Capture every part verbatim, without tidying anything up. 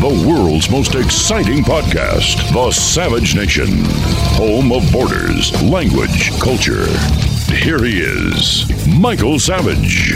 the world's most exciting podcast, The Savage Nation, home of borders, language, culture. Here he is, Michael Savage.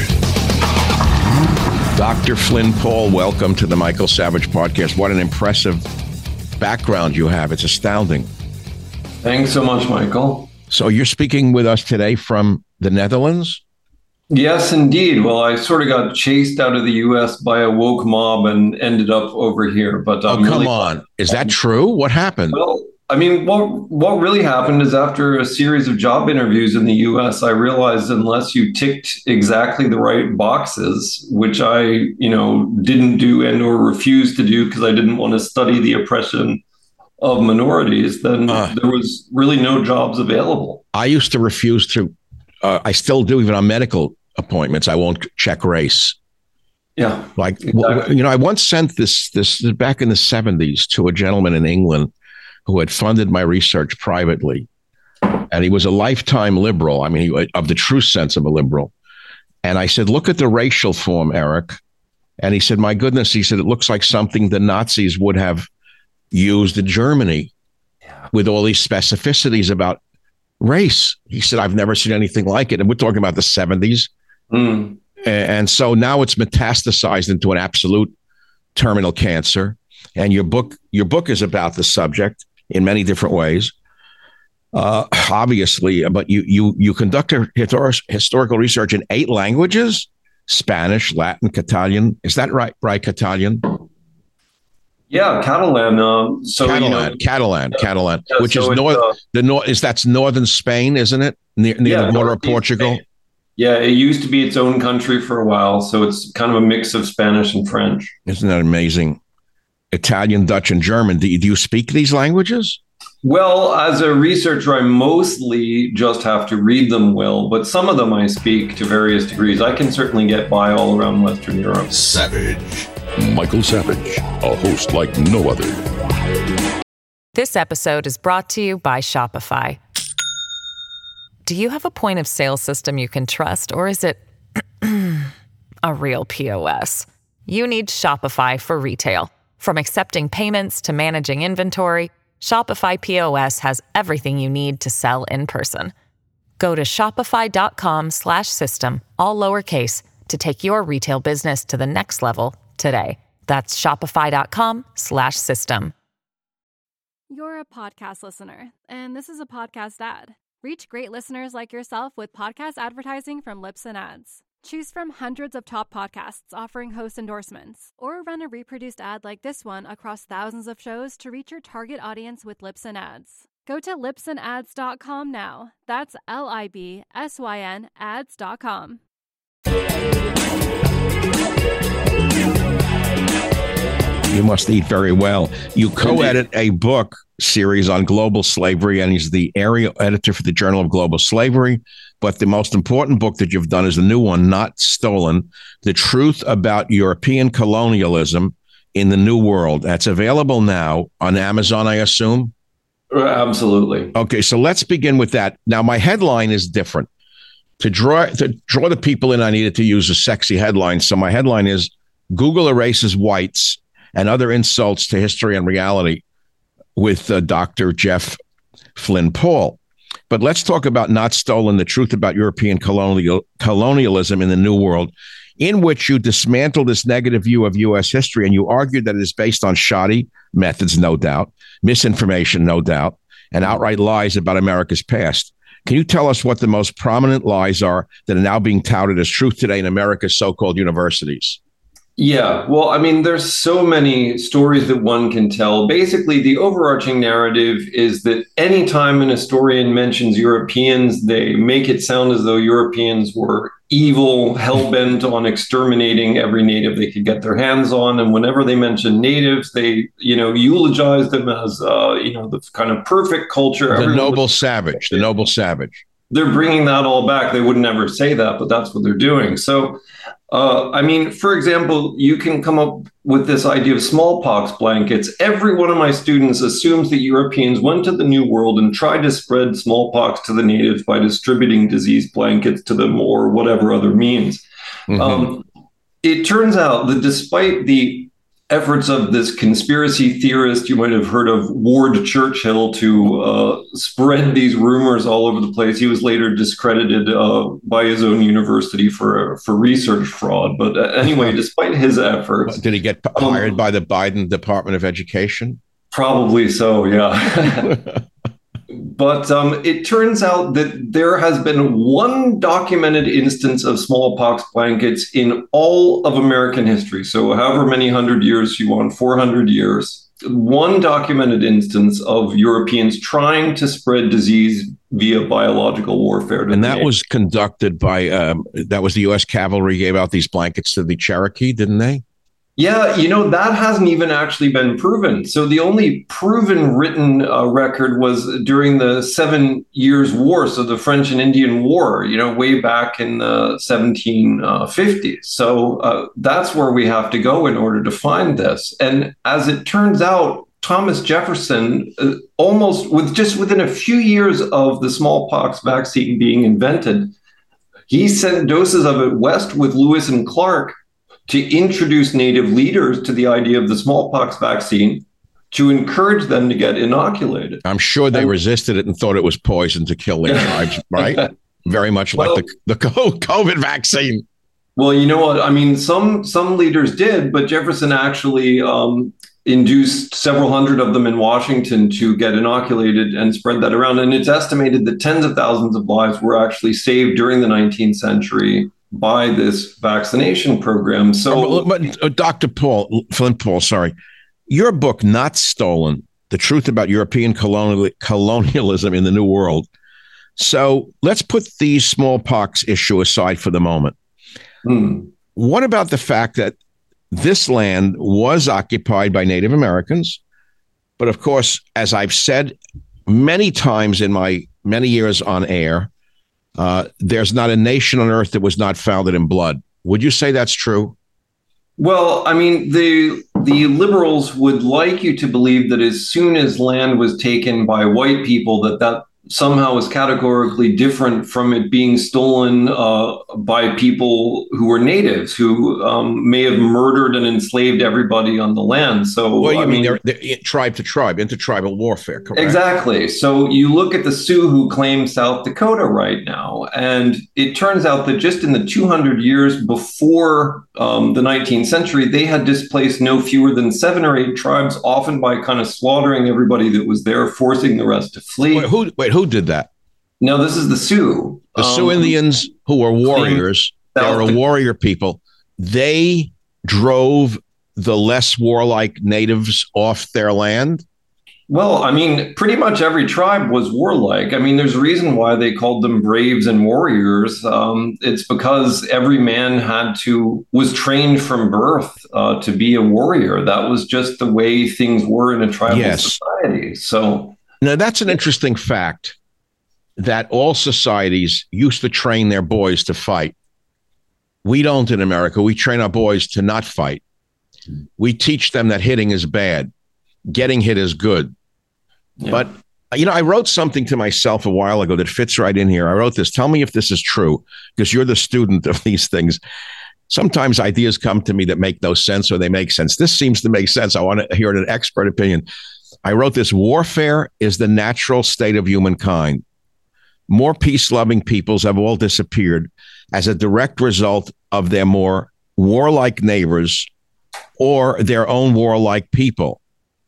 Doctor Flynn Paul, welcome to the Michael Savage Podcast. What an impressive background you have. It's astounding. Thanks so much, Michael. So you're speaking with us today from the Netherlands? Yes, indeed. Well, I sort of got chased out of the U S by a woke mob and ended up over here. But oh, I'm come really on. Is that true? What happened? Well, I mean, what what really happened is after a series of job interviews in the U S, I realized unless you ticked exactly the right boxes, which I, you know, didn't do and or refused to do because I didn't want to study the oppression of minorities, then uh, there was really no jobs available. I used to refuse to, uh, I still do, even on medical appointments, I won't check race. Yeah. Like, exactly. You know, I once sent this, this back in the seventies to a gentleman in England who had funded my research privately. And he was a lifetime liberal. I mean, he, of the true sense of a liberal. And I said, look at the racial form, Eric. And he said, my goodness, he said, it looks like something the Nazis would have used in Germany yeah. with all these specificities about race. He said, I've never seen anything like it. And we're talking about the seventies. Mm. And so now it's metastasized into an absolute terminal cancer. And your book, your book is about the subject in many different ways, uh, obviously. But you you you conduct a historical research in eight languages: Spanish, Latin, Catalan. Is that right? Right, Catalan. Yeah, Catalan. Uh, so Catalan, you know, Catalan, yeah, Catalan, yeah, which so is north. Uh, the north is that's northern Spain, isn't it? Near, near yeah, the border of Portugal. Spain. Yeah, it used to be its own country for a while, so it's kind of a mix of Spanish and French. Isn't that amazing? Italian, Dutch, and German. Do you, do you speak these languages? Well, as a researcher, I mostly just have to read them well, but some of them I speak to various degrees. I can certainly get by all around Western Europe. Savage. Michael Savage, a host like no other. This episode is brought to you by Shopify. Do you have a point of sale system you can trust, or is it a real P O S? You need Shopify for retail. From accepting payments to managing inventory, Shopify P O S has everything you need to sell in person. Go to shopify.com slash system, all lowercase, to take your retail business to the next level today. That's shopify.com slash system. You're a podcast listener, and this is a podcast ad. Reach great listeners like yourself with podcast advertising from Libsyn Ads. Choose from hundreds of top podcasts offering host endorsements, or run a reproduced ad like this one across thousands of shows to reach your target audience with Libsyn Ads. Go to libsyn ads dot com now. That's L I B S Y N ads dot com. You must eat very well. You co-edit a book series on global slavery, and he's the area editor for the Journal of Global Slavery. But the most important book that you've done is the new one, Not Stolen, The Truth About European Colonialism in the New World. That's available now on Amazon, I assume? Absolutely. Okay, so let's begin with that. Now, my headline is different. To draw to draw the people in, I needed to use a sexy headline. So my headline is Google erases whites and other insults to history and reality with uh, Doctor Jeff Flynn Paul. But let's talk about Not Stolen, The Truth About European colonial, Colonialism in the New World, in which you dismantle this negative view of U S history, and you argued that it is based on shoddy methods, no doubt, misinformation, no doubt, and outright lies about America's past. Can you tell us what the most prominent lies are that are now being touted as truth today in America's so-called universities? Yeah, well, I mean, there's so many stories that one can tell. Basically, the overarching narrative is that anytime an historian mentions Europeans, they make it sound as though Europeans were evil, hell-bent on exterminating every native they could get their hands on. And whenever they mention natives, they, you know, eulogize them as, uh, you know, the kind of perfect culture. The Everyone noble was- savage, the noble savage. They're bringing that all back. They would never say that, but that's what they're doing. So, uh, I mean, for example, you can come up with this idea of smallpox blankets. Every one of my students assumes that Europeans went to the New World and tried to spread smallpox to the natives by distributing disease blankets to them or whatever other means. Mm-hmm. Um, it turns out that despite the efforts of this conspiracy theorist, you might have heard of Ward Churchill, to uh, spread these rumors all over the place. He was later discredited uh, by his own university for for research fraud. But uh, anyway, despite his efforts, did he get hired um, by the Biden Department of Education? Probably so, yeah. But um, it turns out that there has been one documented instance of smallpox blankets in all of American history. So however many hundred years you want, four hundred years, one documented instance of Europeans trying to spread disease via biological warfare. And that was conducted by, um, that was the U S Cavalry gave out these blankets to the Cherokee, didn't they? Yeah, you know, that hasn't even actually been proven. So the only proven written uh, record was during the Seven Years' War, so the French and Indian War, you know, way back in the seventeen fifties. So uh, that's where we have to go in order to find this. And as it turns out, Thomas Jefferson, uh, almost with just within a few years of the smallpox vaccine being invented, he sent doses of it west with Lewis and Clark to introduce native leaders to the idea of the smallpox vaccine, to encourage them to get inoculated. I'm sure they and, resisted it and thought it was poison to kill their tribes, right? Very much well, like the, the COVID vaccine. Well, you know what? I mean, some some leaders did, but Jefferson actually um, induced several hundred of them in Washington to get inoculated and spread that around. And it's estimated that tens of thousands of lives were actually saved during the nineteenth century by this vaccination program. So, but, but uh, Doctor Paul, Flint Paul, sorry, your book, Not Stolen, The Truth About European Colonial, Colonialism in the New World. So let's put the smallpox issue aside for the moment. Hmm. What about the fact that this land was occupied by Native Americans? But of course, as I've said many times in my many years on air, Uh, there's not a nation on earth that was not founded in blood. Would you say that's true? Well, I mean, the the liberals would like you to believe that as soon as land was taken by white people, that that somehow is categorically different from it being stolen uh, by people who were natives, who um, may have murdered and enslaved everybody on the land. So, well, you I mean, mean they're, they're tribe to tribe, intertribal warfare, correct? Exactly. So you look at the Sioux who claim South Dakota right now, and it turns out that just in the two hundred years before um, the nineteenth century, they had displaced no fewer than seven or eight tribes, often by kind of slaughtering everybody that was there, forcing the rest to flee. Wait, who, wait, who did that? No, this is the Sioux. The um, Sioux Indians, who were warriors, they were a warrior people. They drove the less warlike natives off their land? Well, I mean, pretty much every tribe was warlike. I mean, there's a reason why they called them braves and warriors. Um, it's because every man had to, was trained from birth uh, to be a warrior. That was just the way things were in a tribal yes. society. So now that's an interesting fact, that all societies used to train their boys to fight. We don't in America. We train our boys to not fight. We teach them that hitting is bad. Getting hit is good. Yeah. But, you know, I wrote something to myself a while ago that fits right in here. I wrote this. Tell me if this is true, because you're the student of these things. Sometimes ideas come to me that make no sense, or they make sense. This seems to make sense. I want to hear an expert opinion. I wrote this: warfare is the natural state of humankind. More peace-loving peoples have all disappeared as a direct result of their more warlike neighbors or their own warlike people.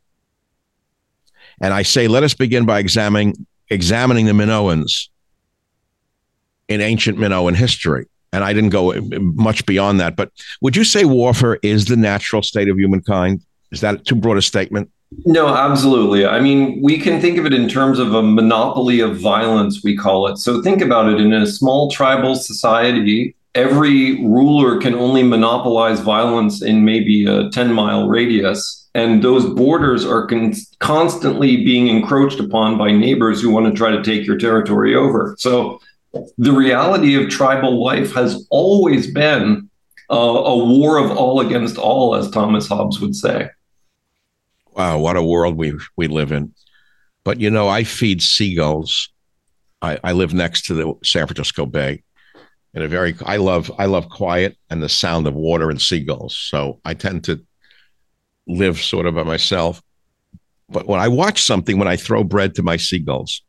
And I say, let us begin by examining examining the Minoans in ancient Minoan history. And I didn't go much beyond that. But would you say warfare is the natural state of humankind? Is that too broad a statement? No, absolutely. I mean, we can think of it in terms of a monopoly of violence, we call it. So think about it. In a small tribal society, every ruler can only monopolize violence in maybe a ten mile radius. And those borders are con- constantly being encroached upon by neighbors who want to try to take your territory over. So the reality of tribal life has always been uh, a war of all against all, as Thomas Hobbes would say. Wow, what a world we we live in. But, you know, I feed seagulls. I, I live next to the San Francisco Bay. And a very, I love, I love quiet and the sound of water and seagulls. So I tend to live sort of by myself. But when I watch something, when I throw bread to my seagulls,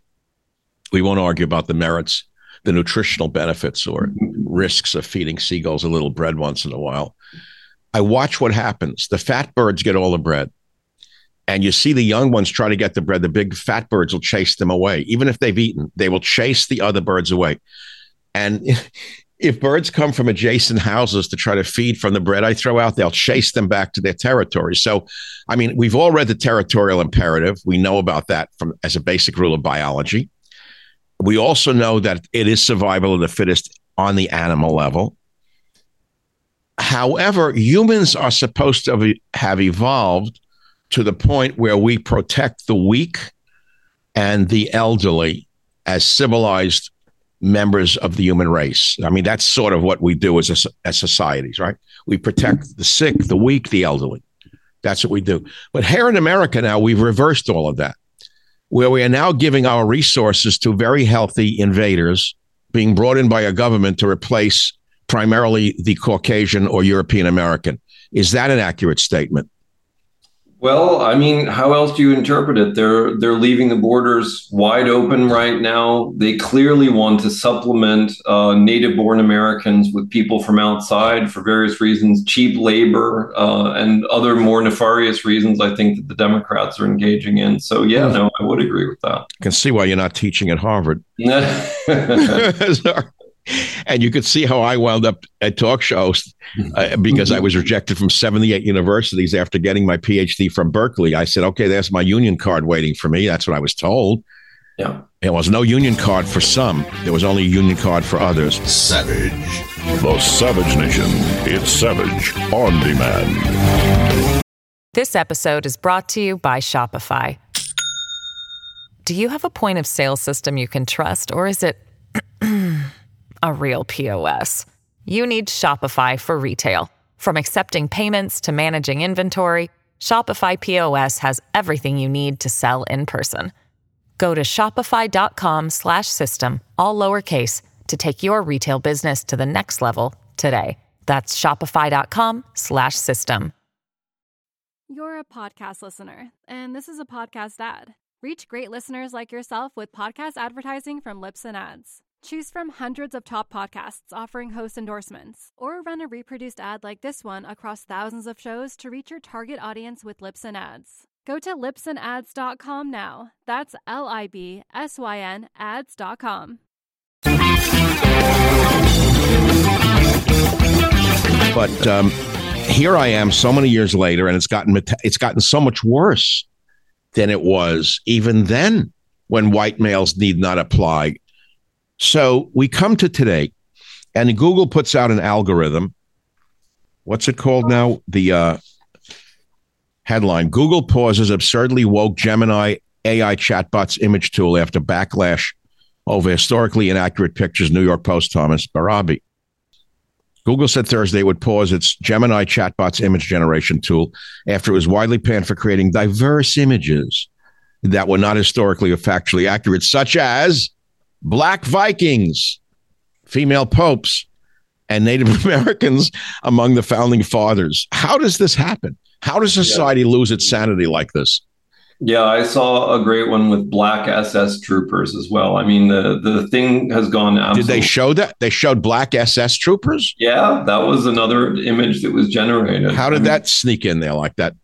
we won't argue about the merits, the nutritional benefits or risks of feeding seagulls a little bread once in a while. I watch what happens. The fat birds get all the bread. And you see the young ones try to get the bread. The big fat birds will chase them away. Even if they've eaten, they will chase the other birds away. And if birds come from adjacent houses to try to feed from the bread I throw out, they'll chase them back to their territory. So, I mean, we've all read the territorial imperative. We know about that from as a basic rule of biology. We also know that it is survival of the fittest on the animal level. However, humans are supposed to have evolved to the point where we protect the weak and the elderly as civilized members of the human race. I mean, that's sort of what we do as, a, as societies, right? We protect the sick, the weak, the elderly. That's what we do. But here in America now, we've reversed all of that, where we are now giving our resources to very healthy invaders being brought in by a government to replace primarily the Caucasian or European American. Is that an accurate statement? Well, I mean, how else do you interpret it? They're they're leaving the borders wide open right now. They clearly want to supplement uh, native-born Americans with people from outside for various reasons, cheap labor, uh, and other more nefarious reasons I think that the Democrats are engaging in. So, yeah, no, I would agree with that. I can see why you're not teaching at Harvard. Sorry. And you could see how I wound up at talk shows uh, because I was rejected from seventy-eight universities after getting my P H D from Berkeley. I said, okay, there's my union card waiting for me. That's what I was told. Yeah. There was no union card for some. There was only a union card for others. Savage. The Savage Nation. It's Savage on demand. This episode is brought to you by Shopify. Do you have a point of sale system you can trust, or is it a real P O S? You need Shopify for retail. From accepting payments to managing inventory, Shopify P O S has everything you need to sell in person. Go to shopify.com slash system, all lowercase, to take your retail business to the next level today. That's shopify.com slash system. You're a podcast listener, and this is a podcast ad. Reach great listeners like yourself with podcast advertising from Libsyn Ads. Choose from hundreds of top podcasts offering host endorsements, or run a reproduced ad like this one across thousands of shows to reach your target audience with Libsyn Ads. Go to libsyn ads dot com now. That's L I B S Y N ads dot com. But um, here I am so many years later, and it's gotten it's gotten so much worse than it was even then when white males need not apply. So we come to today, and Google puts out an algorithm. What's it called now? The uh, headline: Google pauses absurdly woke Gemini A I chatbot's image tool after backlash over historically inaccurate pictures. New York Post, Thomas Barabi. Google said Thursday it would pause its Gemini chatbot's image generation tool after it was widely panned for creating diverse images that were not historically or factually accurate, such as Black Vikings, female popes, and Native Americans among the founding fathers. How does this happen? How does society yeah. lose its sanity like this? Yeah, I saw a great one with black S S troopers as well. I mean, the, the thing has gone absolutely... Did they show that? They showed black S S troopers? Yeah, that was another image that was generated. How did I mean, that sneak in there like that?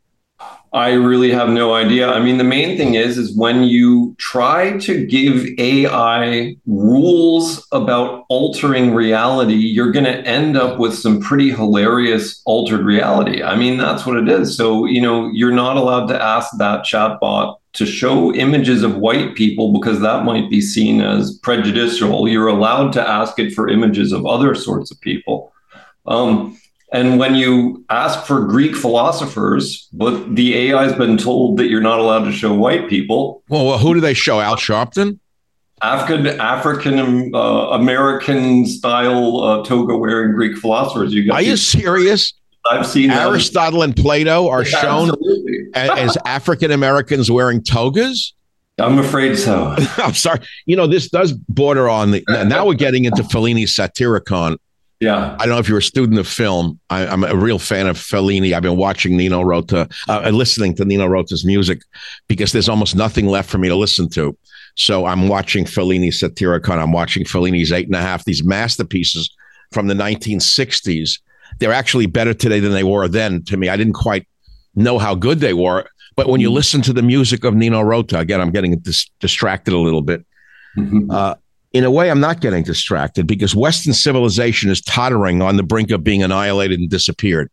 I really have no idea. I mean, the main thing is, is when you try to give A I rules about altering reality, you're going to end up with some pretty hilarious altered reality. I mean, that's what it is. So, you know, you're not allowed to ask that chatbot to show images of white people because that might be seen as prejudicial. You're allowed to ask it for images of other sorts of people. Um, And when you ask for Greek philosophers, but the A I has been told that you're not allowed to show white people. Well, well who do they show? Al Sharpton? African African uh, American style uh, toga wearing Greek philosophers. You got Are you serious? I've seen Aristotle that. and Plato are yeah, shown absolutely. as African Americans wearing togas? I'm afraid so. I'm sorry. You know, this does border on the. Now we're getting into Fellini's Satyricon Yeah. I don't know if you're a student of film. I, I'm a real fan of Fellini. I've been watching Nino Rota, uh, listening to Nino Rota's music because there's almost nothing left for me to listen to. So I'm watching Fellini's Satyricon. I'm watching Fellini's Eight and a Half, these masterpieces from the nineteen sixties. They're actually better today than they were then to me. I didn't quite know how good they were. But when you listen to the music of Nino Rota, again, I'm getting dis- distracted a little bit. Mm-hmm. Uh, in a way, I'm not getting distracted because Western civilization is tottering on the brink of being annihilated and disappeared.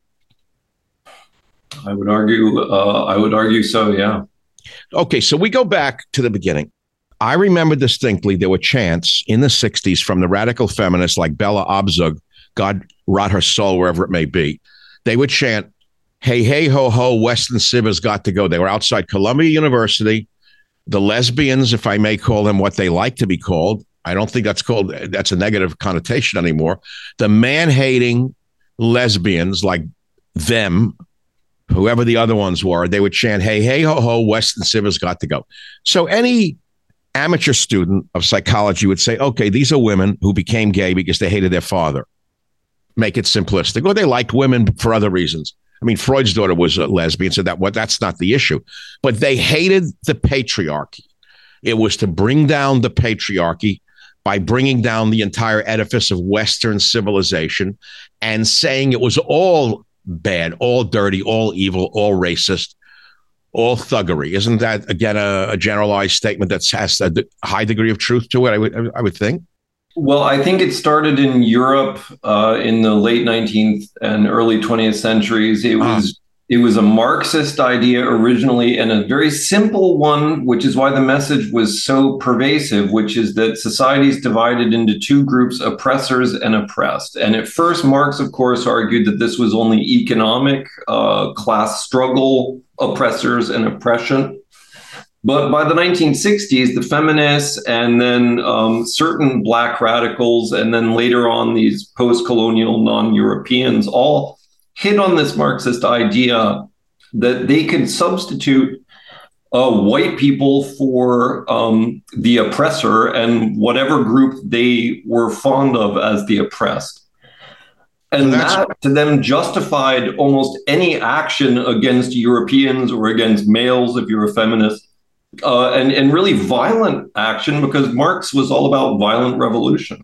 I would argue, uh, I would argue so, yeah. Okay, so we go back to the beginning. I remember distinctly there were chants in the sixties from the radical feminists like Bella Abzug, God rot her soul wherever it may be. They would chant, hey, hey, ho, ho, Western Civ has got to go. They were outside Columbia University. The lesbians, if I may call them what they like to be called, I don't think that's called, that's a negative connotation anymore. The man-hating lesbians like them, whoever the other ones were, they would chant, hey, hey, ho, ho, Western Civ has got to go. So any amateur student of psychology would say, okay, these are women who became gay because they hated their father. Make it simplistic. Or they liked women for other reasons. I mean, Freud's daughter was a lesbian, so that, well, that's not the issue. But they hated the patriarchy. It was to bring down the patriarchy by bringing down the entire edifice of Western civilization and saying it was all bad, all dirty, all evil, all racist, all thuggery. Isn't that, again, a, a generalized statement that has a d- high degree of truth to it, I would, I would think? Well, I think it started in Europe uh, in the late nineteenth and early twentieth centuries. It was it was a Marxist idea originally, and a very simple one, which is why the message was so pervasive, which is that society is divided into two groups, oppressors and oppressed. And at first, Marx, of course, argued that this was only economic uh, class struggle, oppressors and oppression. But by the nineteen sixties, the feminists and then um, certain Black radicals, and then later on these post-colonial non-Europeans all hit on this Marxist idea that they could substitute uh, white people for um, the oppressor and whatever group they were fond of as the oppressed. And that to them justified almost any action against Europeans or against males, if you're a feminist. Uh, and, and really violent action, because Marx was all about violent revolution.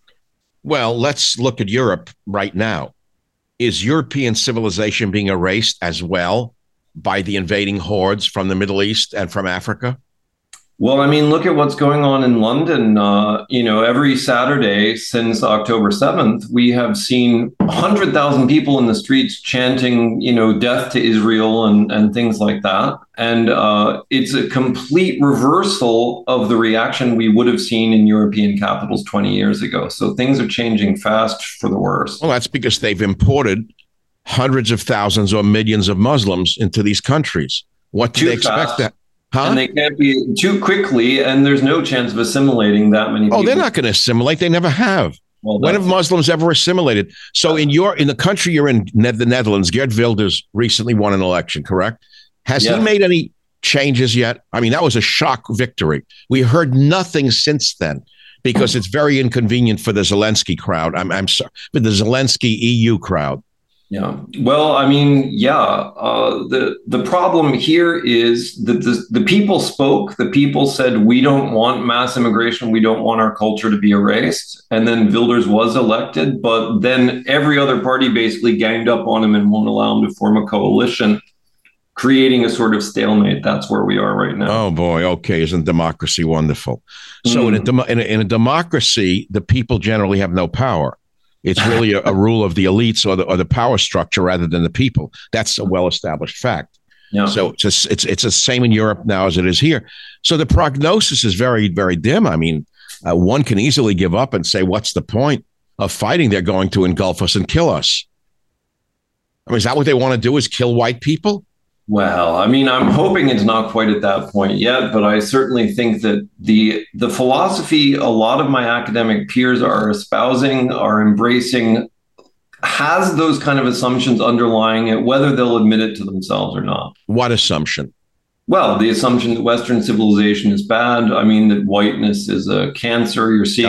Well, let's look at Europe right now. Is European civilization being erased as well by the invading hordes from the Middle East and from Africa? Well, I mean, look at what's going on in London. Uh, you know, every Saturday since October seventh, we have seen one hundred thousand people in the streets chanting, you know, death to Israel and, and things like that. And uh, it's a complete reversal of the reaction we would have seen in European capitals twenty years ago. So things are changing fast for the worse. Well, that's because they've imported hundreds of thousands or millions of Muslims into these countries. What do Too they expect fast. that? Huh? And they can't be too quickly, and there's no chance of assimilating that many people. Oh, they're not going to assimilate. They never have. Well, when have Muslims ever assimilated? So in your in the country you're in, ne- the Netherlands, Geert Wilders recently won an election, correct? Has Yeah. he made any changes yet? I mean, that was a shock victory. We heard nothing since then because it's very inconvenient for the Zelensky crowd. I'm, I'm sorry, but the Zelensky E U crowd. Yeah. Well, I mean, yeah. Uh, the the problem here is that the, the people spoke. The people said, we don't want mass immigration. We don't want our culture to be erased. And then Wilders was elected. But then every other party basically ganged up on him and won't allow him to form a coalition, creating a sort of stalemate. That's where we are right now. Oh, boy. Okay. Isn't democracy wonderful? So mm. in, a dem- in, a, in a democracy, the people generally have no power. It's really a, a rule of the elites or the or the power structure rather than the people. That's a well-established fact. Yeah. So it's just, it's it's the same in Europe now as it is here. So the prognosis is very, very dim. I mean, uh, one can easily give up and say, what's the point of fighting? They're going to engulf us and kill us. I mean, is that what they want to do, is kill white people? Well, I mean, I'm hoping it's not quite at that point yet, but I certainly think that the the philosophy a lot of my academic peers are espousing, are embracing, has those kind of assumptions underlying it, whether they'll admit it to themselves or not. What assumption? Well, the assumption that Western civilization is bad. I mean, that whiteness is a cancer. You're seeing Yeah. these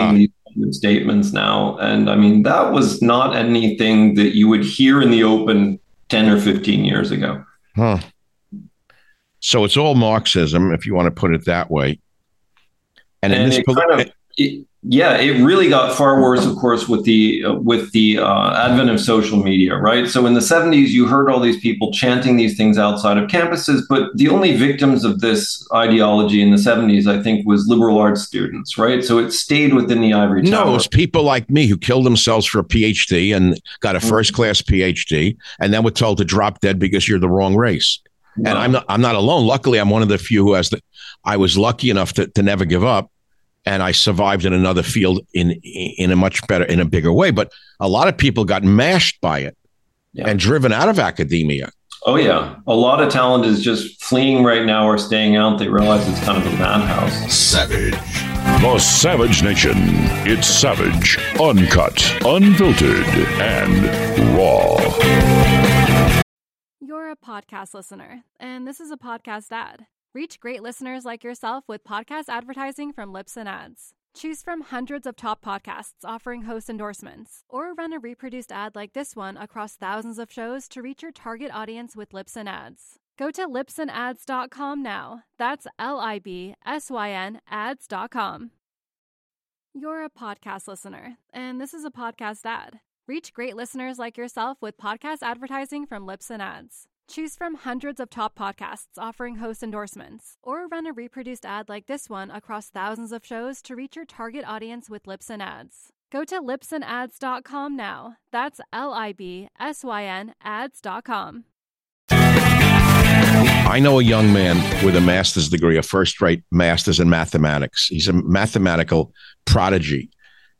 statements now. And I mean, that was not anything that you would hear in the open ten or fifteen years ago. Huh. So it's all Marxism, if you want to put it that way. And, and in this it poli- kind of, it, yeah, it really got far worse, of course, with the uh, with the uh, advent of social media, right? So in the seventies, you heard all these people chanting these things outside of campuses, but the only victims of this ideology in the seventies, I think, was liberal arts students, right? So it stayed within the ivory tower. No, it was people like me who killed themselves for a PhD and got a first-class PhD, and then were told to drop dead because you're the wrong race. Wow. And I'm not, I'm not alone. Luckily, I'm one of the few who has the, I was lucky enough to, to never give up. And I survived in another field in in a much better, in a bigger way. But a lot of people got mashed by it yeah. and driven out of academia. Oh, yeah. A lot of talent is just fleeing right now or staying out. They realize it's kind of a madhouse. Savage. The Savage Nation. It's savage, uncut, unfiltered, and raw. You're a podcast listener, and this is a podcast ad. Reach great listeners like yourself with podcast advertising from Libsyn Ads. Choose from hundreds of top podcasts offering host endorsements, or run a reproduced ad like this one across thousands of shows to reach your target audience with Libsyn Ads. Go to libsyn ads dot com now. That's L I B S Y N ads dot com. You're a podcast listener, and this is a podcast ad. Reach great listeners like yourself with podcast advertising from Libsyn Ads. Choose from hundreds of top podcasts offering host endorsements, or run a reproduced ad like this one across thousands of shows to reach your target audience with Libsyn Ads. Go to libsyn ads dot com now. That's L I B S Y N ads dot com. I know a young man with a master's degree, a first-rate master's in mathematics. He's a mathematical prodigy.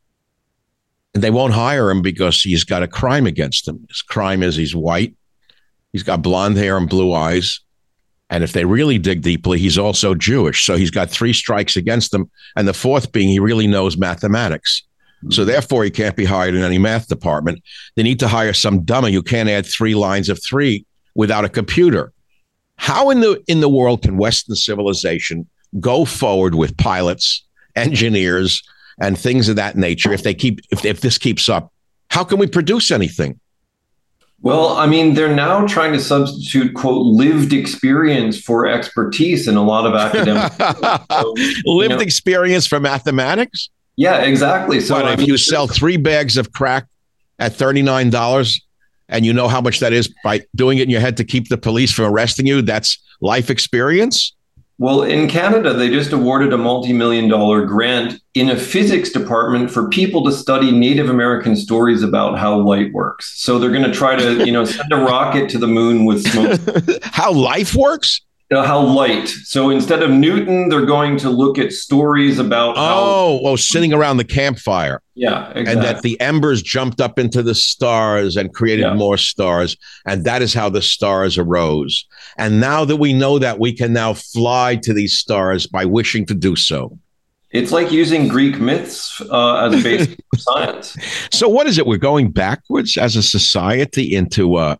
And they won't hire him because he's got a crime against him. His crime is he's white. He's got blonde hair and blue eyes. And if they really dig deeply, he's also Jewish. So he's got three strikes against him. And the fourth being he really knows mathematics. Mm-hmm. So therefore, he can't be hired in any math department. They need to hire some dummy who can't add three lines of three without a computer. How in the in the world can Western civilization go forward with pilots, engineers, and things of that nature if they keep if if this keeps up? How can we produce anything? Well, I mean, they're now trying to substitute, quote, lived experience for expertise in a lot of academic. So, lived you know, experience for mathematics? Yeah, exactly. So but I if mean, you sell three bags of crack at thirty-nine dollars and you know how much that is by doing it in your head to keep the police from arresting you, that's life experience? Well, in Canada, they just awarded a multi-million dollar grant in a physics department for people to study Native American stories about how light works. So they're going to try to, you know, send a rocket to the moon with smoke. How life works? Uh, how light. So instead of Newton, they're going to look at stories about oh, how... Oh, oh, sitting around the campfire. Yeah, exactly. And that the embers jumped up into the stars and created yeah. more stars. And that is how the stars arose. And now that we know that, we can now fly to these stars by wishing to do so. It's like using Greek myths uh, as a basis for science. So what is it? We're going backwards as a society into... Uh,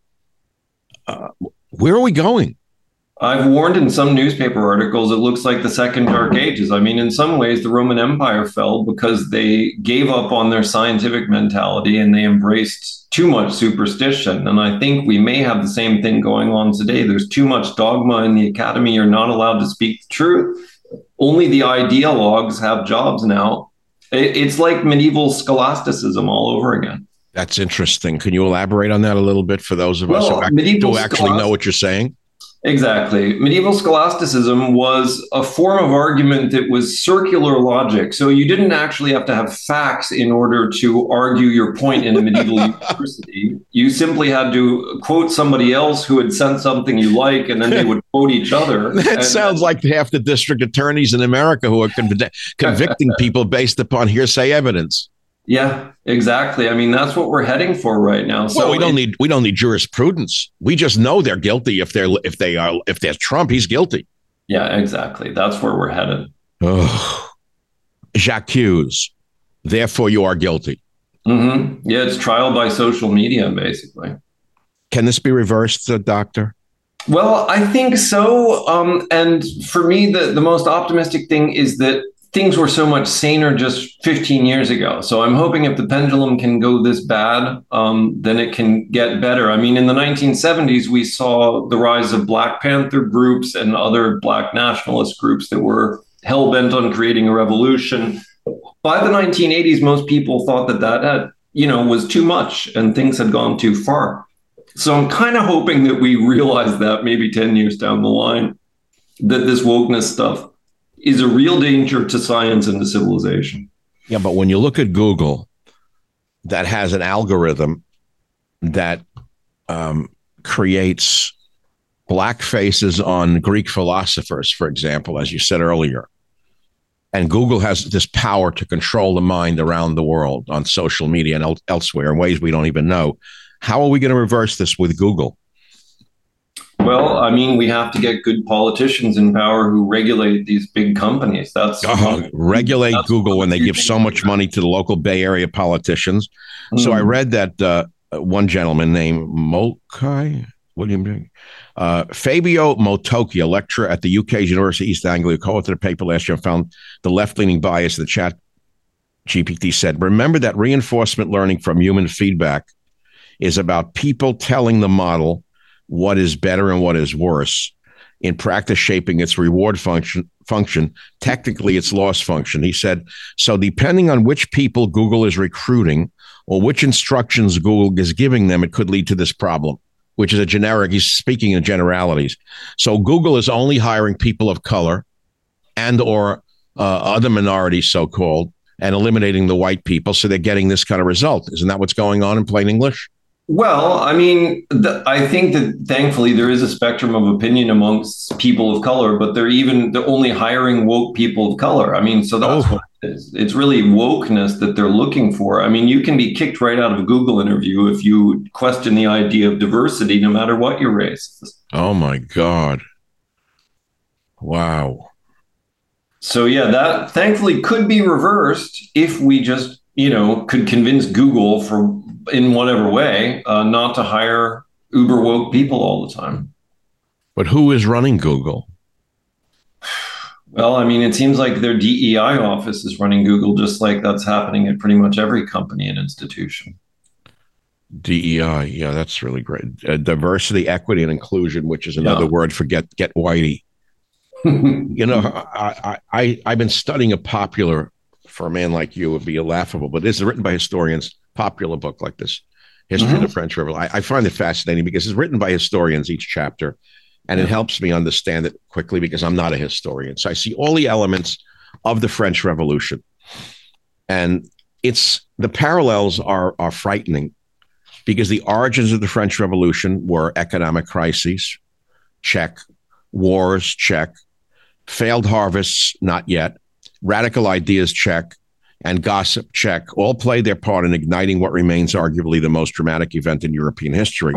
uh, where are we going? I've warned in some newspaper articles, it looks like the Second Dark Ages. I mean, in some ways, the Roman Empire fell because they gave up on their scientific mentality and they embraced too much superstition. And I think we may have the same thing going on today. There's too much dogma in the academy. You're not allowed to speak the truth. Only the ideologues have jobs now. It's like medieval scholasticism all over again. That's interesting. Can you elaborate on that a little bit for those of well, us who, act- who actually know what you're saying? Exactly. Medieval scholasticism was a form of argument that was circular logic. So you didn't actually have to have facts in order to argue your point in a medieval university. You simply had to quote somebody else who had said something you like, and then they would quote each other. That and, sounds like half the district attorneys in America who are conv- convicting people based upon hearsay evidence. Yeah, exactly. I mean, that's what we're heading for right now. So well, we don't it, need we don't need jurisprudence. We just know they're guilty. If they're if they are if there's Trump, he's guilty. Yeah, exactly. That's where we're headed. Oh, j'accuse. Therefore, you are guilty. Mm-hmm. Yeah, it's trial by social media, basically. Can this be reversed, uh, Doctor? Well, I think so. Um, and for me, the, the most optimistic thing is that things were so much saner just fifteen years ago. So I'm hoping if the pendulum can go this bad, um, then it can get better. I mean, in the nineteen seventies, we saw the rise of Black Panther groups and other Black nationalist groups that were hell-bent on creating a revolution. By the nineteen eighties, most people thought that that had, you know, was too much and things had gone too far. So I'm kind of hoping that we realize that maybe ten years down the line, that this wokeness stuff is a real danger to science and to civilization. Yeah, but when you look at Google, that has an algorithm that um, creates black faces on Greek philosophers, for example, as you said earlier. And Google has this power to control the mind around the world on social media and el- elsewhere in ways we don't even know. How are we going to reverse this with Google? Well, I mean, we have to get good politicians in power who regulate these big companies. That's uh, regulate that's Google when they give so much money to the local Bay Area politicians. Mm. So I read that uh, one gentleman named Mokai, William, uh, Fabio Motoki, a lecturer at the U K's University of East Anglia, co-authored a paper last year and found the left-leaning bias in the chat. G P T said, remember that reinforcement learning from human feedback is about people telling the model what is better and what is worse, in practice shaping its reward function, function, technically its loss function. He said, so depending on which people Google is recruiting or which instructions Google is giving them, it could lead to this problem, which is a generic, he's speaking in generalities. So Google is only hiring people of color and or uh, other minorities, so-called, and eliminating the white people. So they're getting this kind of result. Isn't that what's going on in plain English? Well, I mean, the, I think that thankfully there is a spectrum of opinion amongst people of color, but they're even they're only hiring woke people of color. I mean, so that's oh. what it is. It's really wokeness that they're looking for. I mean, you can be kicked right out of a Google interview if you question the idea of diversity, no matter what your race is. Oh, my God. Wow. So, yeah, that thankfully could be reversed if we just, you know, could convince Google for in whatever way, uh, not to hire uber woke people all the time. But who is running Google? Well, I mean, it seems like their D E I office is running Google, just like that's happening at pretty much every company and institution. D E I, yeah, that's really great. Uh, diversity, equity, and inclusion, which is another yeah. word for get get whitey. You know, I, I, I, I've been studying a popular, for a man like you, would be laughable, but this is written by historians, popular book like this, History mm-hmm. of the French Revolution. I, I find it fascinating because it's written by historians, each chapter, and yeah. it helps me understand it quickly because I'm not a historian. So I see all the elements of the French Revolution. And it's the parallels are, are frightening because the origins of the French Revolution were economic crises, check, wars, check, failed harvests, not yet, radical ideas, check, and gossip, check, all played their part in igniting what remains arguably the most dramatic event in European history.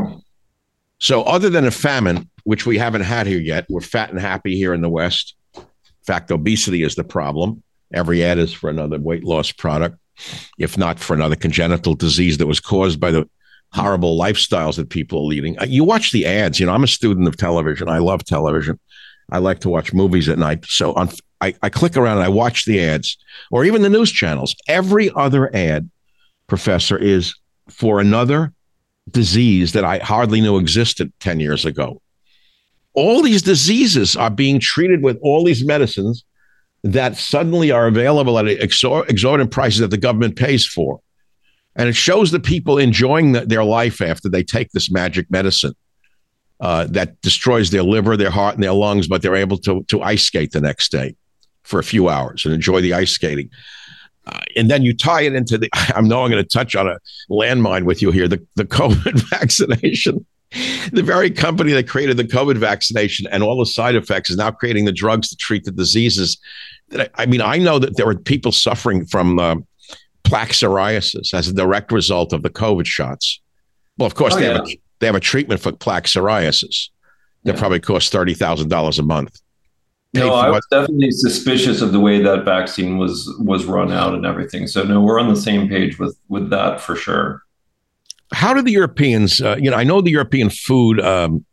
So other than a famine, which we haven't had here yet, we're fat and happy here in the West. In fact, obesity is the problem. Every ad is for another weight loss product, if not for another congenital disease that was caused by the horrible lifestyles that people are leading. You watch the ads. You know, I'm a student of television. I love television. I like to watch movies at night. So on, I, I click around and I watch the ads, or even the news channels. Every other ad, Professor, is for another disease that I hardly knew existed ten years ago. All these diseases are being treated with all these medicines that suddenly are available at exor- exorbitant prices that the government pays for. And it shows the people enjoying the, their life after they take this magic medicine uh, that destroys their liver, their heart, and their lungs, but they're able to, to ice skate the next day for a few hours and enjoy the ice skating. Uh, and then you tie it into the, I know I'm going to touch on a landmine with you here, the, the COVID vaccination. The very company that created the COVID vaccination and all the side effects is now creating the drugs to treat the diseases. That I, I mean, I know that there were people suffering from uh, plaque psoriasis as a direct result of the COVID shots. Well, of course, oh, they, yeah. have a, they have a treatment for plaque psoriasis that yeah. probably costs thirty thousand dollars a month. No, I was definitely suspicious of the way that vaccine was was run out and everything. So no, we're on the same page with with that for sure. How do the Europeans, uh, you know, I know the European food um,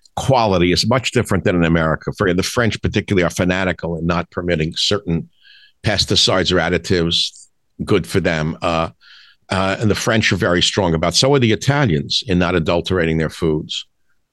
quality is much different than in America. For the French particularly are fanatical in not permitting certain pesticides or additives, good for them. Uh, uh, and the French are very strong about. So are the Italians in not adulterating their foods.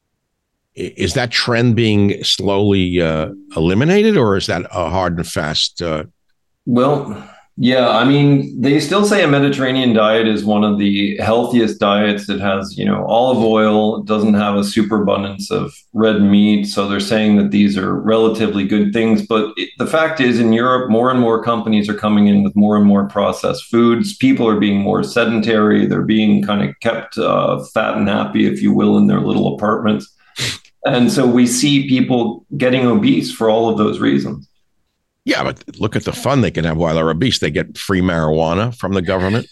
Is that trend being slowly uh, eliminated, or is that a hard and fast? Uh... Well, yeah, I mean, they still say a Mediterranean diet is one of the healthiest diets. It has, you know, olive oil. It doesn't have a superabundance of red meat. So they're saying that these are relatively good things. But it, the fact is, in Europe, more and more companies are coming in with more and more processed foods. People are being more sedentary. They're being kind of kept uh, fat and happy, if you will, in their little apartments. And so we see people getting obese for all of those reasons. Yeah, but look at the fun they can have while they're obese. They get free marijuana from the government.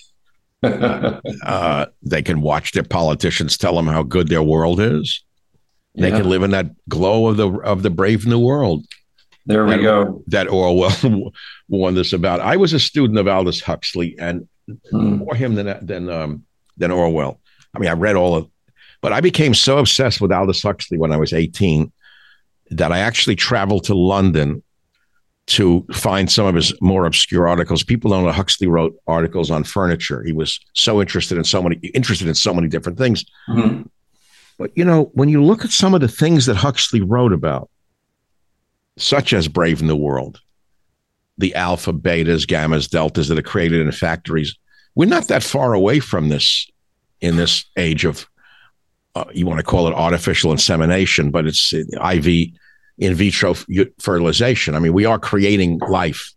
uh, they can watch their politicians tell them how good their world is. They yeah. can live in that glow of the of the brave new world. There we that, go. That Orwell warned us about. I was a student of Aldous Huxley, and hmm. more him than than um, than Orwell. I mean, I read all of, but I became so obsessed with Aldous Huxley when I was eighteen that I actually traveled to London to find some of his more obscure articles. People don't know Huxley wrote articles on furniture. He was so interested in so many interested in so many different things. Mm-hmm. But you know, when you look at some of the things that Huxley wrote about, such as Brave New World, the alpha, betas, gammas, deltas that are created in factories, we're not that far away from this in this age of, uh, you want to call it artificial insemination, but it's I V, in vitro fertilization. I mean, we are creating life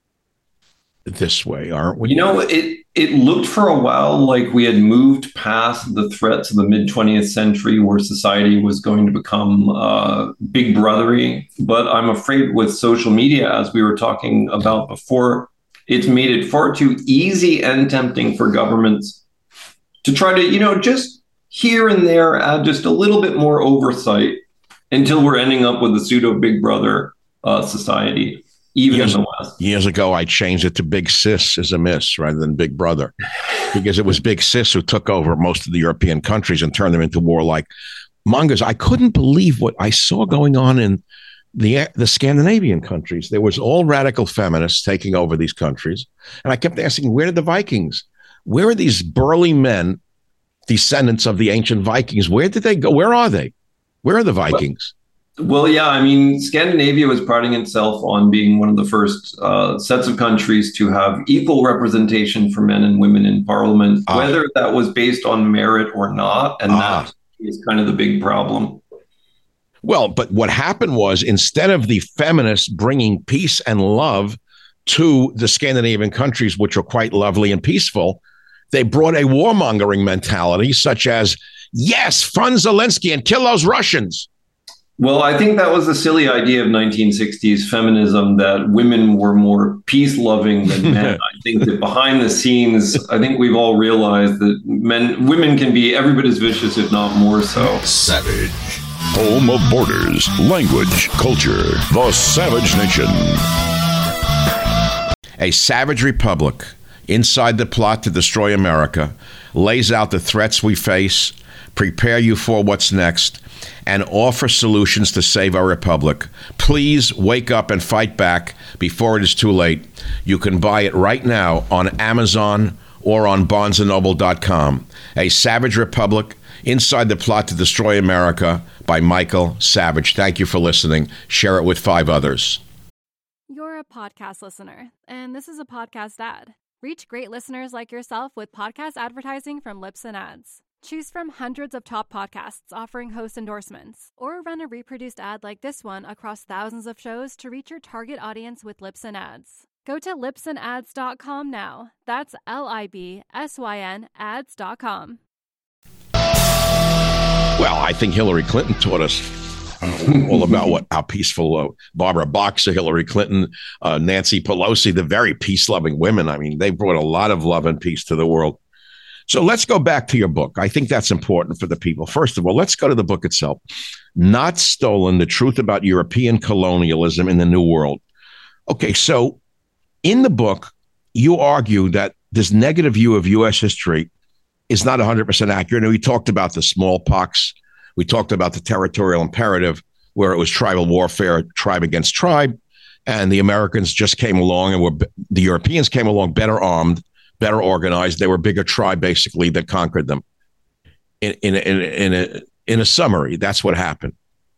this way, aren't we? You know, it it looked for a while like we had moved past the threats of the mid twentieth century where society was going to become uh, big brothery. But I'm afraid with social media, as we were talking about before, it's made it far too easy and tempting for governments to try to, you know, just here and there add just a little bit more oversight until we're ending up with a pseudo Big Brother uh, society, even years, in the West. Years ago, I changed it to Big Sis is a miss rather than Big Brother, because it was Big Sis who took over most of the European countries and turned them into warlike mongers. I couldn't believe what I saw going on in the the Scandinavian countries. There was all radical feminists taking over these countries. And I kept asking, where did the Vikings? Where are these burly men, descendants of the ancient Vikings? Where did they go? Where are they? Where are the Vikings? Well, well, yeah, I mean, Scandinavia was priding itself on being one of the first uh, sets of countries to have equal representation for men and women in parliament, ah. whether that was based on merit or not. And ah. that is kind of the big problem. Well, but what happened was, instead of the feminists bringing peace and love to the Scandinavian countries, which are quite lovely and peaceful, they brought a warmongering mentality, such as, yes, fund Zelensky and kill those Russians. Well, I think that was a silly idea of nineteen sixties feminism, that women were more peace-loving than men. I think that behind the scenes, I think we've all realized that men, women can be every bit as vicious, if not more so. Savage. Home of borders, language, culture. The Savage Nation. A savage republic inside the plot to destroy America lays out the threats we face, prepare you for what's next, and offer solutions to save our republic. Please wake up and fight back before it is too late. You can buy it right now on Amazon or on barnes and noble dot com. A Savage Republic, Inside the Plot to Destroy America by Michael Savage. Thank you for listening. Share it with five others. You're a podcast listener, and this is a podcast ad. Reach great listeners like yourself with podcast advertising from Libsyn Ads. Choose from hundreds of top podcasts offering host endorsements, or run a reproduced ad like this one across thousands of shows to reach your target audience with Libsyn Ads. Go to libsyn ads dot com now. That's L I B S Y N ads dot com. Well, I think Hillary Clinton taught us uh, all about what how peaceful uh, Barbara Boxer, Hillary Clinton, uh, Nancy Pelosi, the very peace-loving women. I mean, they brought a lot of love and peace to the world. So let's go back to your book. I think that's important for the people. First of all, let's go to the book itself. Not Stolen, The Truth About European Colonialism in the New World. Okay, so in the book, you argue that this negative view of U S history is not one hundred percent accurate. And we talked about the smallpox. We talked about the territorial imperative, where it was tribal warfare, tribe against tribe. and the Americans just came along and were the Europeans came along better armed, better organized. They were a bigger tribe, basically, that conquered them. In in in, in a in a summary, that's what happened.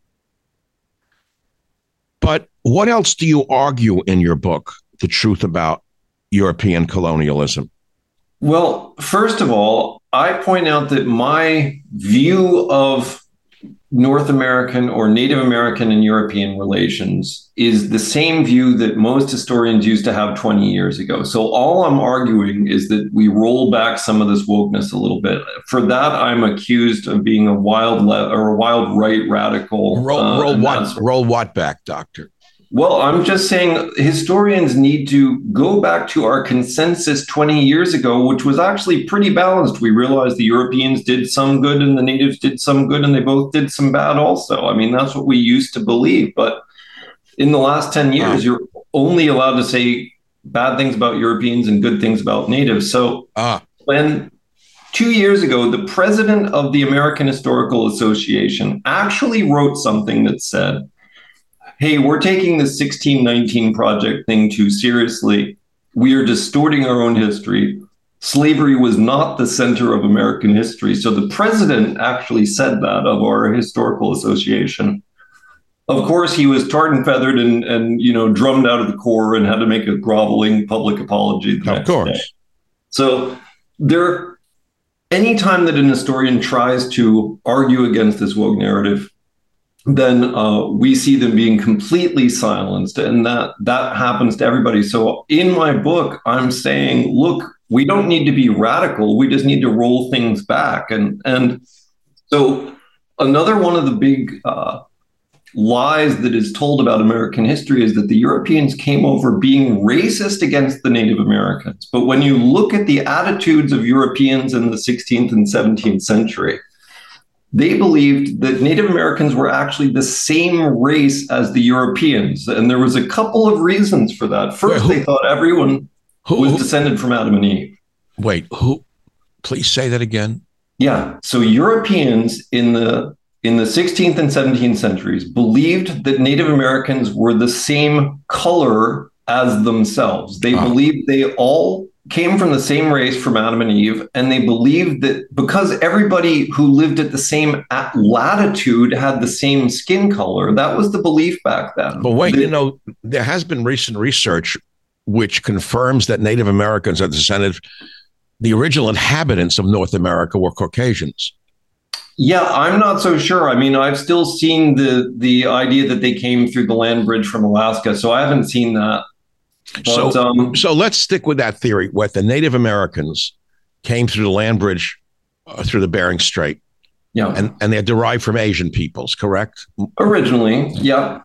But what else do you argue in your book, The Truth About European Colonialism? Well, first of all, I point out that my view of North American or Native American and European relations is the same view that most historians used to have twenty years ago. So all I'm arguing is that we roll back some of this wokeness a little bit. For that, I'm accused of being a wild le- or a wild right radical. Roll, uh, roll what? Roll what back, Doctor? Well, I'm just saying historians need to go back to our consensus twenty years ago, which was actually pretty balanced. We realized the Europeans did some good and the natives did some good, and they both did some bad also. I mean, that's what we used to believe. But in the last ten years, ah. you're only allowed to say bad things about Europeans and good things about natives. So ah. when two years ago, the president of the American Historical Association actually wrote something that said, hey, we're taking the sixteen nineteen Project thing too seriously. We are distorting our own history. Slavery was not the center of American history. So the president actually said that of our historical association. Of course, he was tarred and feathered and, and you know, drummed out of the Corps and had to make a groveling public apology the of next course. day. So there, anytime that an historian tries to argue against this woke narrative, then uh, we see them being completely silenced, and that that happens to everybody. So in my book, I'm saying, look, we don't need to be radical. We just need to roll things back. And and so another one of the big uh, lies that is told about American history is that the Europeans came over being racist against the Native Americans. But when you look at the attitudes of Europeans in the sixteenth and seventeenth century, they believed that Native Americans were actually the same race as the Europeans. And there was a couple of reasons for that. First, wait, who, they thought everyone who, was who, descended from Adam and Eve. Wait, who? Please say that again. Yeah. So Europeans in the in the sixteenth and seventeenth centuries believed that Native Americans were the same color as themselves. They oh. believed they all came from the same race from Adam and Eve, and they believed that because everybody who lived at the same latitude had the same skin color, that was the belief back then. But wait, the, you know, there has been recent research which confirms that Native Americans are descended, the original inhabitants of North America were Caucasians. Yeah, I'm not so sure. I mean, I've still seen the the idea that they came through the land bridge from Alaska, so I haven't seen that. But, so, um, so let's stick with that theory. What the Native Americans came through the land bridge uh, through the Bering Strait. Yeah. And, and they're derived from Asian peoples, correct? Originally, yeah.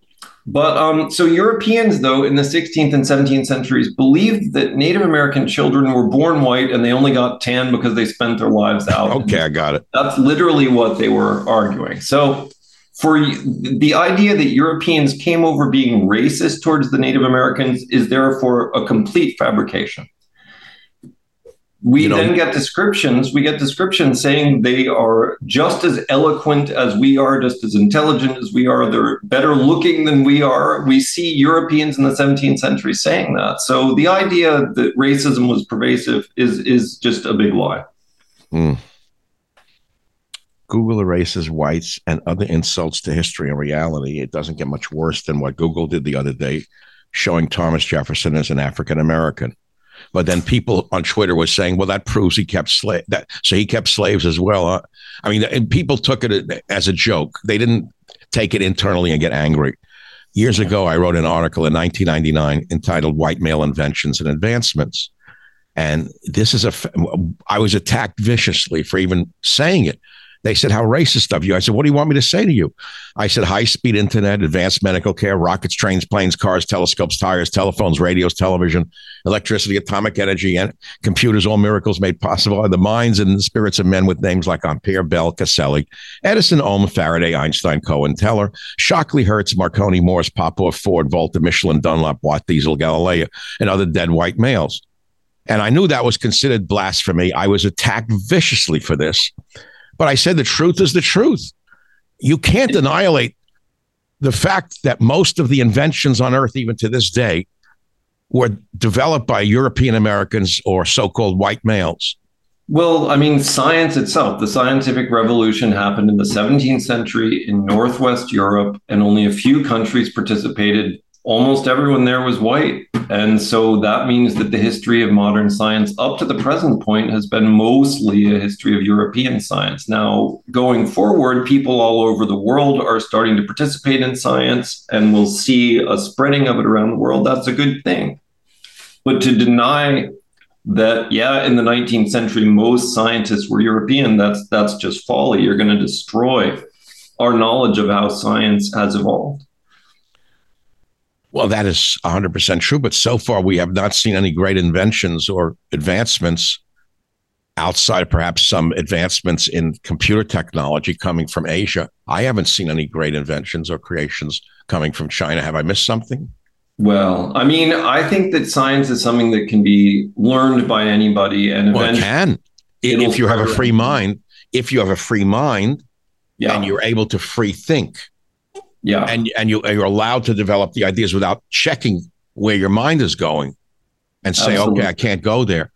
But um, so Europeans, though, in the sixteenth and seventeenth centuries, believed that Native American children were born white and they only got tan because they spent their lives out. Okay, I got it. That's literally what they were arguing. So for the idea that Europeans came over being racist towards the Native Americans is therefore a complete fabrication. We you know, then get descriptions, we get descriptions saying they are just as eloquent as we are, just as intelligent as we are, they're better looking than we are. We see Europeans in the seventeenth century saying that. So the idea that racism was pervasive is, is just a big lie. Mm. Google erases whites and other insults to history and reality. It doesn't get much worse than what Google did the other day, showing Thomas Jefferson as an African American. But then people on Twitter were saying, well, that proves he kept slave that. So he kept slaves as well. Huh? I mean, and people took it as a joke. They didn't take it internally and get angry. Years ago, I wrote an article in nineteen ninety-nine entitled White Male Inventions and Advancements. And this is a, I was attacked viciously for even saying it. They said, how racist of you. I said, what do you want me to say to you? I said, high-speed internet, advanced medical care, rockets, trains, planes, cars, telescopes, tires, telephones, radios, television, electricity, atomic energy, and computers, all miracles made possible by the minds and the spirits of men with names like Ampere, Bell, Caselli, Edison, Ohm, Faraday, Einstein, Cohen, Teller, Shockley, Hertz, Marconi, Morse, Popov, Ford, Volta, Michelin, Dunlop, Watt, Diesel, Galileo, and other dead white males. And I knew that was considered blasphemy. I was attacked viciously for this. But I said the truth is the truth. You can't annihilate the fact that most of the inventions on Earth, even to this day, were developed by European Americans or so-called white males? Well, I mean, science itself, the scientific revolution happened in the seventeenth century in Northwest Europe, and only a few countries participated. Almost everyone there was white. And so that means that the history of modern science up to the present point has been mostly a history of European science. Now, going forward, people all over the world are starting to participate in science, and we'll see a spreading of it around the world. That's a good thing. But to deny that, yeah, in the nineteenth century, most scientists were European, that's that's just folly. You're going to destroy our knowledge of how science has evolved. Well, that is one hundred percent true. But so far, we have not seen any great inventions or advancements outside of perhaps some advancements in computer technology coming from Asia. I haven't seen any great inventions or creations coming from China. Have I missed something? Well, I mean, I think that science is something that can be learned by anybody, and well, it can. If you have a free mind, if you have a free mind, yeah. and you're able to free think, yeah, and and you you're allowed to develop the ideas without checking where your mind is going, and say, Absolutely. okay, I can't go there.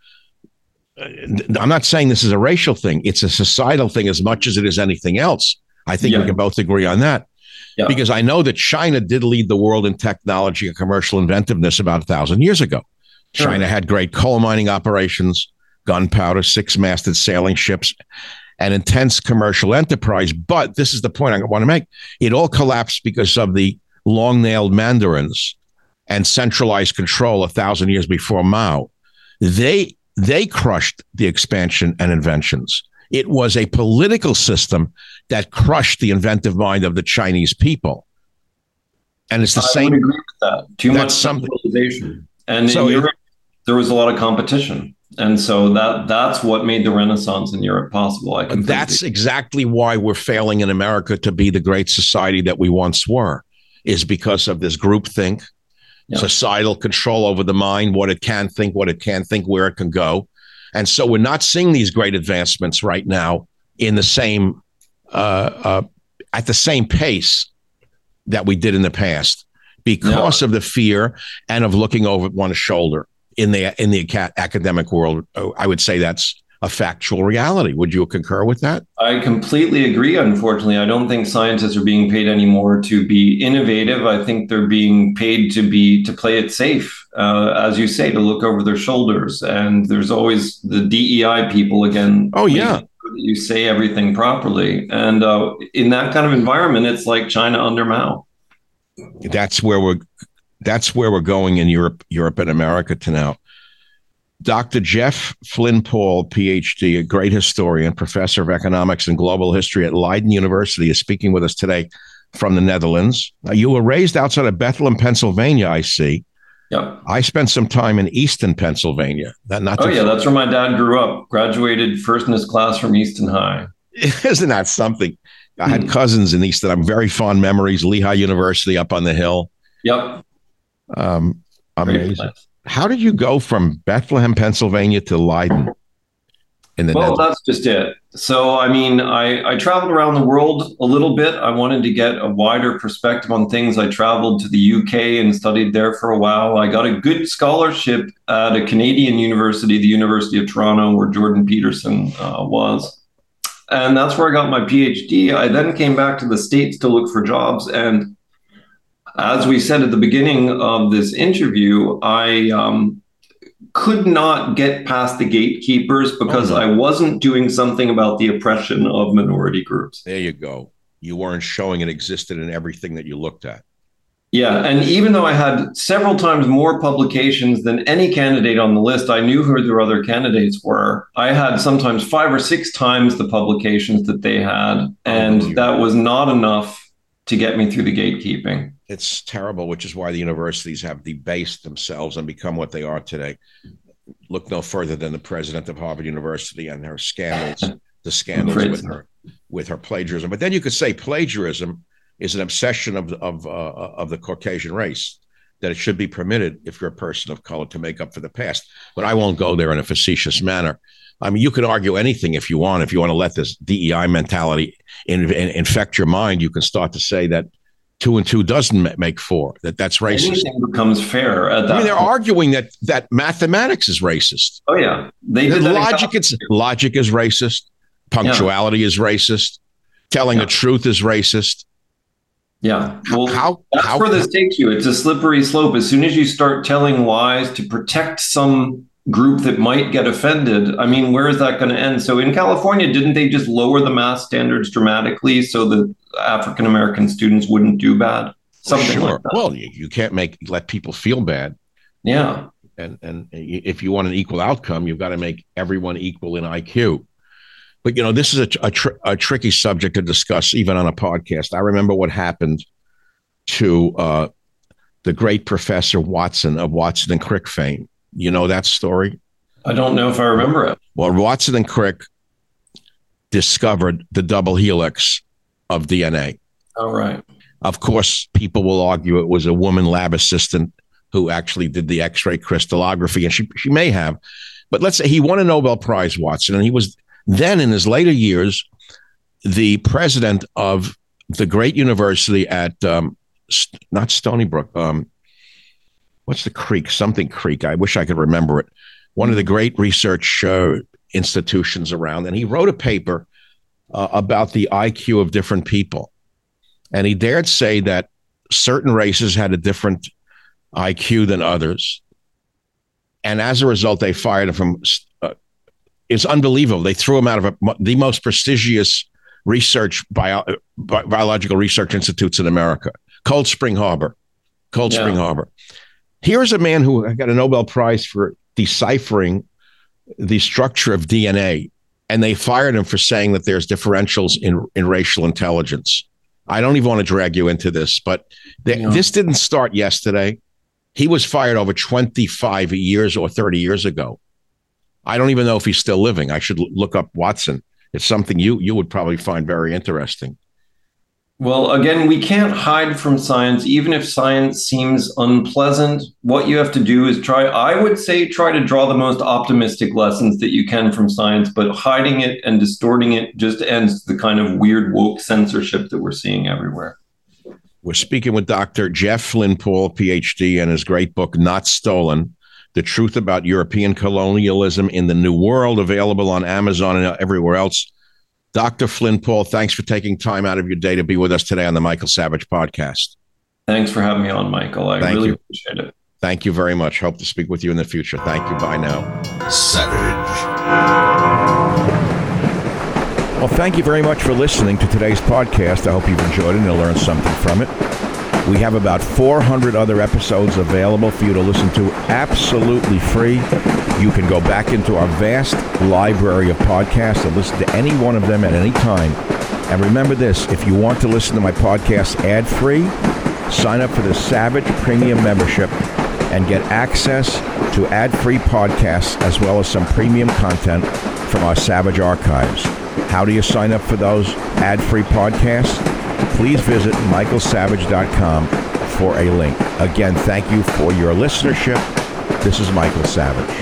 I'm not saying this is a racial thing; it's a societal thing as much as it is anything else. I think yeah. we can both agree on that. Yeah. Because I know that China did lead the world in technology and commercial inventiveness about a thousand years ago. Sure. China had great coal mining operations, gunpowder, six-masted sailing ships, and intense commercial enterprise. But this is the point I want to make. It all collapsed because of the long-nailed mandarins and centralized control a thousand years before Mao. They, they crushed the expansion and inventions. It was a political system that crushed the inventive mind of the Chinese people. And it's the I same. I would agree with that. Too much centralization. And so in Europe, it, there was a lot of competition. And so that that's what made the Renaissance in Europe possible. I can that's exactly why we're failing in America to be the great society that we once were, is because of this groupthink, yeah. societal control over the mind, what it can think, what it can't think, where it can go. And so we're not seeing these great advancements right now in the same uh, uh, at the same pace that we did in the past because no. of the fear and of looking over one's shoulder in the in the academic world. I would say that's a factual reality. Would you concur with that? I completely agree. Unfortunately, I don't think scientists are being paid anymore to be innovative. I think they're being paid to be to play it safe, uh, as you say, to look over their shoulders. And there's always the D E I people again. Oh yeah, you say everything properly, and uh, in that kind of environment, it's like China under Mao. That's where we're. That's where we're going in Europe, Europe and America to now. Doctor Jeff Flynn Paul, P H D, a great historian, professor of economics and global history at Leiden University, is speaking with us today from the Netherlands. Now, you were raised outside of Bethlehem, Pennsylvania, I see. Yep. I spent some time in Easton, Pennsylvania. That not oh, yeah, far. That's where my dad grew up. Graduated first in his class from Easton High. Isn't that something? I had mm. cousins in Easton. I'm very fond memories. Lehigh University up on the hill. Yep. Um, amazing. How did you go from Bethlehem, Pennsylvania to Leiden? In the well, that's just it. So, I mean, I, I traveled around the world a little bit. I wanted to get a wider perspective on things. I traveled to the U K and studied there for a while. I got a good scholarship at a Canadian university, the University of Toronto, where Jordan Peterson uh, was. And that's where I got my P H D. I then came back to the States to look for jobs. And as we said at the beginning of this interview, I um, could not get past the gatekeepers because oh, no. I wasn't doing something about the oppression of minority groups. There you go. You weren't showing it existed in everything that you looked at. Yeah. And even though I had several times more publications than any candidate on the list, I knew who their other candidates were. I had sometimes five or six times the publications that they had. And oh, that was not enough to get me through the gatekeeping. It's terrible, which is why the universities have debased themselves and become what they are today. Look no further than the president of Harvard University and her scandals, the scandals with her, with her plagiarism. But then you could say plagiarism is an obsession of, of, uh, of the Caucasian race, that it should be permitted if you're a person of color to make up for the past. But I won't go there in a facetious manner. I mean, you can argue anything if you want. If you want to let this D E I mentality in, in, infect your mind, you can start to say that two and two doesn't make four, that that's racist. Anything becomes fair at that I mean, they're point. arguing that that mathematics is racist. Oh, yeah. They did that logic, is, logic is racist. Punctuality yeah. is racist. Telling yeah. the truth is racist. Yeah. Well, how, that's how, where this takes you. It's a slippery slope. As soon as you start telling lies to protect some group that might get offended, I mean, where is that going to end? So in California, didn't they just lower the math standards dramatically so that African-American students wouldn't do bad? Something sure. like that. Well, you, you can't make let people feel bad. Yeah. And and if you want an equal outcome, you've got to make everyone equal in I Q. But, you know, this is a, a, tr- a tricky subject to discuss, even on a podcast. I remember what happened to uh, the great Professor Watson of Watson and Crick fame. You know that story? I don't know if I remember it. Well, Watson and Crick discovered the double helix of D N A. All right. Of course, people will argue it was a woman lab assistant who actually did the X-ray crystallography, and she she may have. But let's say he won a Nobel Prize, Watson, and he was then in his later years the president of the great university at um, not Stony Brook. Um, what's the creek? Something Creek. I wish I could remember it. One of the great research uh, institutions around, and he wrote a paper uh, about the I Q of different people. And he dared say that certain races had a different I Q than others. And as a result, they fired him from, uh, it's unbelievable. They threw him out of a, the most prestigious research, bio, bi- biological research institutes in America, Cold Spring Harbor, Cold yeah. Spring Harbor. Here's a man who got a Nobel Prize for deciphering the structure of D N A. And they fired him for saying that there's differentials in, in racial intelligence. I don't even want to drag you into this, but the, yeah. this didn't start yesterday. He was fired over twenty-five years or thirty years ago. I don't even know if he's still living. I should look up Watson. It's something you you would probably find very interesting. Well, again, we can't hide from science, even if science seems unpleasant. What you have to do is try, I would say, try to draw the most optimistic lessons that you can from science, but hiding it and distorting it just ends the kind of weird woke censorship that we're seeing everywhere. We're speaking with Doctor Jeff Flynn Paul, P H D, and his great book, Not Stolen, The Truth About European Colonialism in the New World, available on Amazon and everywhere else. Doctor Flynn Paul, thanks for taking time out of your day to be with us today on the Michael Savage podcast. Thanks for having me on, Michael. I Thank really you. appreciate it. Thank you very much. Hope to speak with you in the future. Thank you. Bye now. Savage. Well, thank you very much for listening to today's podcast. I hope you've enjoyed it and you'll learn something from it. We have about four hundred other episodes available for you to listen to absolutely free. You can go back into our vast library of podcasts and listen to any one of them at any time. And remember this, if you want to listen to my podcast ad-free, sign up for the Savage Premium membership and get access to ad-free podcasts as well as some premium content from our Savage archives. How do you sign up for those ad-free podcasts? Please visit michael savage dot com for a link. Again, thank you for your listenership. This is Michael Savage.